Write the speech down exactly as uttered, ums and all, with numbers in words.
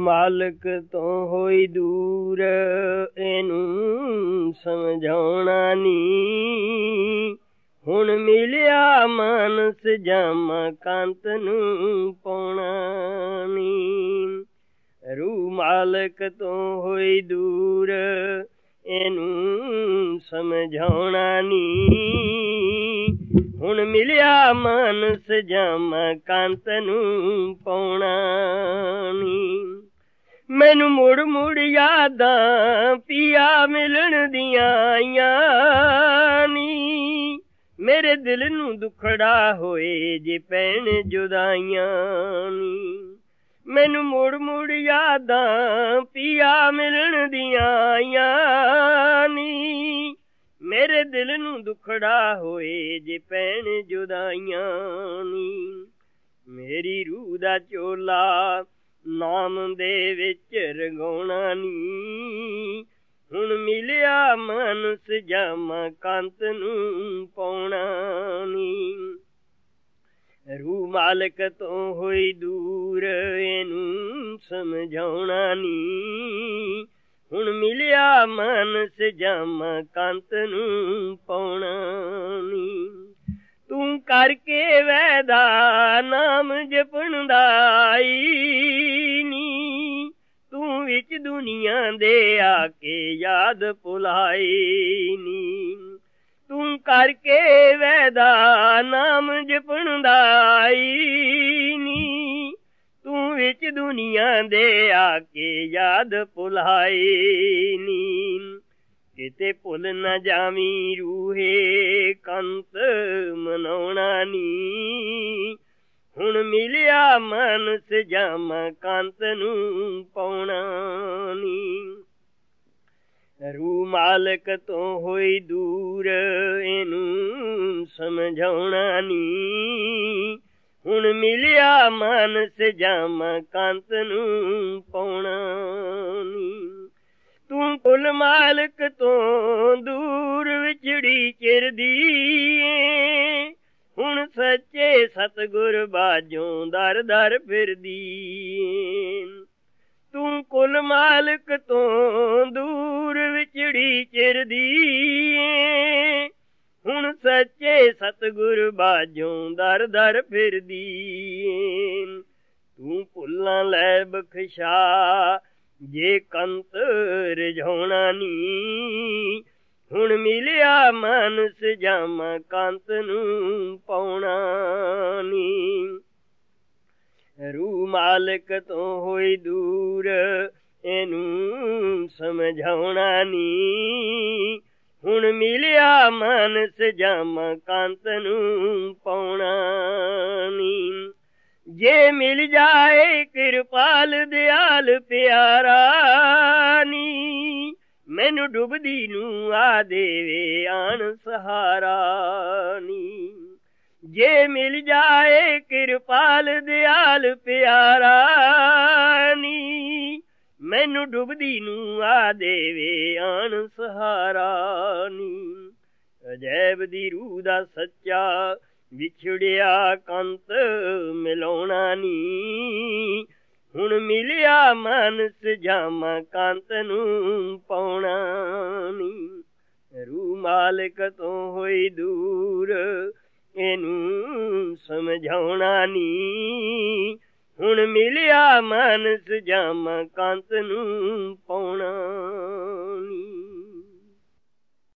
ਮਾਲਕ ਤੋਂ ਹੋਈ ਦੂਰ, ਇਹਨੂੰ ਸਮਝਾਉਣਾ ਨੀ। ਹੁਣ ਮਿਲਿਆ ਮਾਨਸ ਜਾਮਾ, ਕੰਤ ਨੂੰ ਪਾਉਣਾ ਨੀ। ਰੂ ਮਾਲਕ ਤੋਂ ਹੋਈ ਦੂਰ, ਇਹਨੂੰ ਸਮਝਾਉਣਾ ਨੀ। ਹੁਣ ਮਿਲਿਆ ਮਾਨਸ ਜਾਮਾ, ਕੰਤ ਨੂੰ ਪਾਉਣਾ ਨੀ। ਮੈਨੂੰ ਮੁੜ ਮੁੜ ਯਾਦਾਂ ਪੀਆ ਮਿਲਣ ਦੀਆਂ ਆਈਆਂ ਨੀ। ਮੇਰੇ ਦਿਲ ਨੂੰ ਦੁਖੜਾ ਹੋਏ ਜੇ ਪੈਣ ਜੁਦਾਈਆਂ ਨੀ। ਮੈਨੂੰ ਮੁੜ ਮੁੜ ਯਾਦਾਂ ਪੀਆ ਮਿਲਣ ਦੀਆਂ ਆਈਆਂ ਨੀ। ਮੇਰੇ ਦਿਲ ਨੂੰ ਦੁਖੜਾ ਹੋਏ ਜੇ ਪੈਣ ਜੁਦਾਈਆਂ ਨੀ। ਮੇਰੀ ਰੂਹ ਦਾ ਝੋਲਾ ਨਾਮ ਦੇ ਵਿੱਚ ਰੰਗਾਉਣਾ ਨੀ। ਹੁਣ ਮਿਲਿਆ ਮਾਨਸ ਜਾਮਾ, ਕੰਤ ਨੂੰ ਪਾਉਣਾ ਨੀ। ਰੂਹ ਮਾਲਕ ਤੋਂ ਹੋਈ ਦੂਰ, ਇਹਨੂੰ ਸਮਝਾਉਣਾ ਨੀ। ਹੁਣ ਮਿਲਿਆ ਮਾਨਸ ਜਾਮਾ, ਕੰਤ ਨੂੰ ਪਾਉਣਾ ਨੀ। ਤੂੰ ਕਰਕੇ ਵੈਦਾ ਨਾਮ ਜਪਣ ਦਾ ਆਈ ਨੀ। ਤੂੰ ਵਿੱਚ ਦੁਨੀਆ ਦੇ ਆ ਕੇ ਯਾਦ ਭੁਲਾਈ ਨੀ। ਤੂੰ ਕਰਕੇ ਵੈਦਾ ਨਾਮ ਜਪਣ ਦਾ ਆਈ ਨੀ। ਤੂੰ ਵਿੱਚ ਦੁਨੀਆ ਦੇ ਆ ਕੇ ਯਾਦ ਭੁਲਾਈ ਨੀ। ਕਿਤੇ ਭੁੱਲ ਨਾ ਜਾਵੀਂ ਰੂਹੇ, ਕੰਤ ਮਨਾਉਣਾ ਨੀ। ਹੁਣ ਮਿਲਿਆ ਮਾਨਸ ਜਾਮਾ, ਕੰਤ ਨੂੰ ਪਾਉਣਾ ਨੀ। ਰੂਹ ਮਾਲਕ ਤੋਂ ਹੋਈ ਦੂਰ, ਇਹਨੂੰ ਸਮਝਾਉਣਾ ਨੀ। ਹੁਣ ਮਿਲਿਆ ਮਾਨਸ ਜਾਮਾ, ਕੰਤ ਨੂੰ ਪਾਉਣਾ ਨੀ। ਤੂੰ ਕੁਲ ਮਾਲਕ ਤੋਂ ਦੂਰ ਵਿਛੜੀ ਚਿਰਦੀ ਏ। ਹੁਣ ਸੱਚੇ ਸਤਿਗੁਰ ਬਾਝੋਂ ਦਰ ਦਰ ਫਿਰਦੀ ਏ। ਤੂੰ ਕੁਲ ਮਾਲਕ ਤੋਂ ਦੂਰ ਵਿਛੜੀ ਚਿਰਦੀ ਏ। ਹੁਣ ਸੱਚੇ ਸਤਿਗੁਰ ਬਾਝੋਂ ਦਰ ਦਰ ਫਿਰਦੀ ਏ। ਤੂੰ ਭੁੱਲਾਂ ਲੈ ਬਖਸ਼ਾ ਜੇ ਕੰਤ ਰਿਝਾਉਣਾ ਨੀ। ਹੁਣ ਮਿਲਿਆ ਮਾਨਸ ਜਾਮਾ, ਕੰਤ ਨੂੰ ਪਾਉਣਾ ਨੀ। ਰੂਹ ਮਾਲਕ ਤੋਂ ਹੋਈ ਦੂਰ, ਇਹਨੂੰ ਸਮਝਾਉਣਾ ਨੀ। ਹੁਣ ਮਿਲਿਆ ਮਾਨਸ ਜਾਮਾ, ਕੰਤ ਨੂੰ ਪਾਉਣਾ ਨੀ। ਜੇ ਮਿਲ ਜਾਏ ਕਿਰਪਾਲ ਦਿਆਲ ਪਿਆਰਾ ਨੀ। ਮੈਨੂੰ ਡੁੱਬਦੀ ਨੂੰ ਆ ਦੇਵੇ ਆਣ ਸਹਾਰਾ ਨੀ। ਜੇ ਮਿਲ ਜਾਏ ਕਿਰਪਾਲ ਦਿਆਲ ਪਿਆਰਾ ਨੀ। ਮੈਨੂੰ ਡੁੱਬਦੀ ਨੂੰ ਆ ਦੇਵੇ ਆਣ ਸਹਾਰਾ ਨੀ। ਅਜੈਬ ਦੀ ਰੂਹ ਦਾ ਸੱਚਾ ਵਿਛੜਿਆ ਕੰਤ ਮਿਲਾਉਣਾ ਨੀ। ਹੁਣ ਮਿਲਿਆ ਮਾਨਸ ਜਾਮਾ, ਕੰਤ ਨੂੰ ਪਾਉਣਾ ਨੀ। ਰੂਹ ਮਾਲਕ ਤੋਂ ਹੋਈ ਦੂਰ, ਇਹਨੂੰ ਸਮਝਾਉਣਾ ਨੀ। ਹੁਣ ਮਿਲਿਆ ਮਾਨਸ ਜਾਮਾ, ਕੰਤ ਨੂੰ